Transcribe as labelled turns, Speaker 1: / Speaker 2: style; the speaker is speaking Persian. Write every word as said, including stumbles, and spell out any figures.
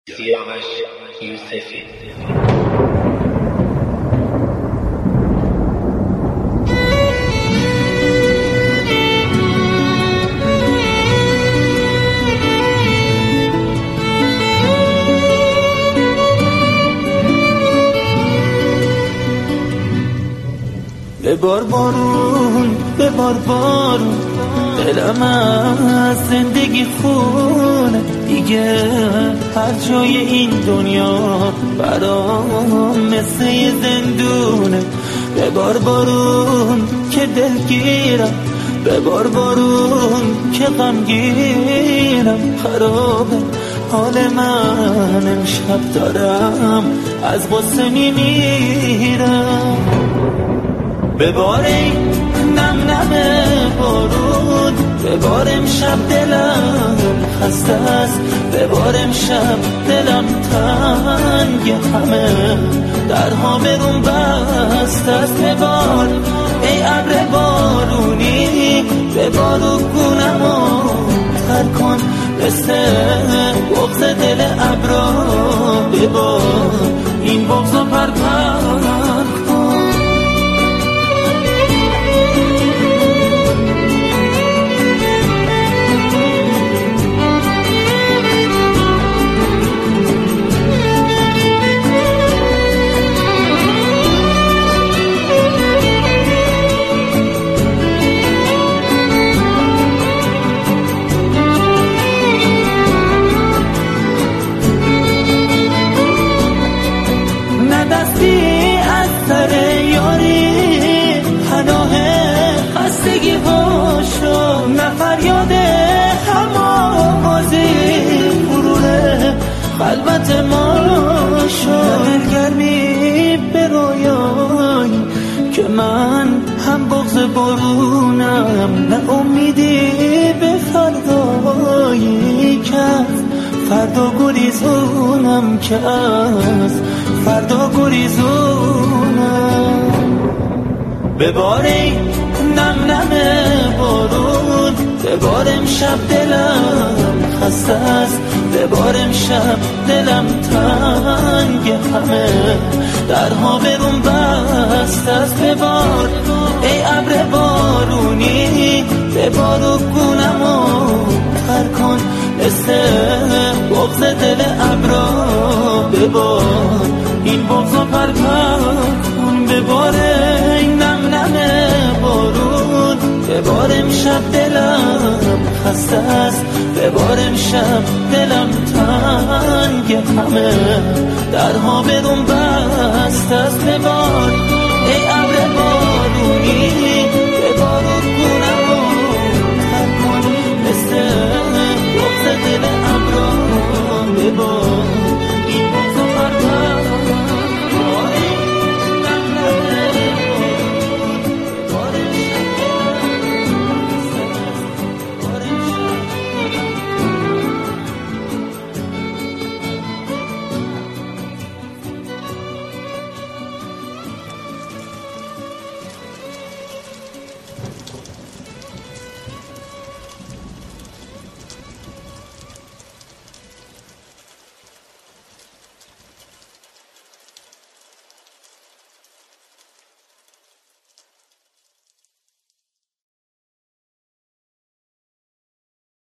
Speaker 1: سیاوش یوسفی.
Speaker 2: ببار بارون ببار بارون، دلم از زندگی خونه دیگه. هر جای این دنیا برام مثل یه زندونه. ببار بارون که دلگیرم، ببار بارون که غمگینم. خرابه حال من امشب، دارم از غصه میمیرم. ببار این نم نم بارون، ببار امشب دلم خسته است. ببار امشب دلم تنگ، همه درها برون بسته است. ببار ای ابر بارونی، ببار و گونمو تر کن مثل بغض دل ابرا. ببار این بغض و پرپر کن. قلبت ما شد گرمی به رویایی که من هم بغض بارونم، نه امیدی به فردایی که فردا گریزونم، که از فردا گریزونم. بباری نم نم بارون، ببار امشب دلم خسته است. ببار امشب دلم تنگ، همه درها برون بسته است. ببار ای ابر بارونی، ببار و گونمو تر کن مثل بغض دل ابرا. ببار این بغض و پرپر کن. ببار این نم نم بارون، ببار امشب دلم خسته است. ببار امشب دلم تنگ، همه درها برون بسته است. ببار ای ابر بارونی،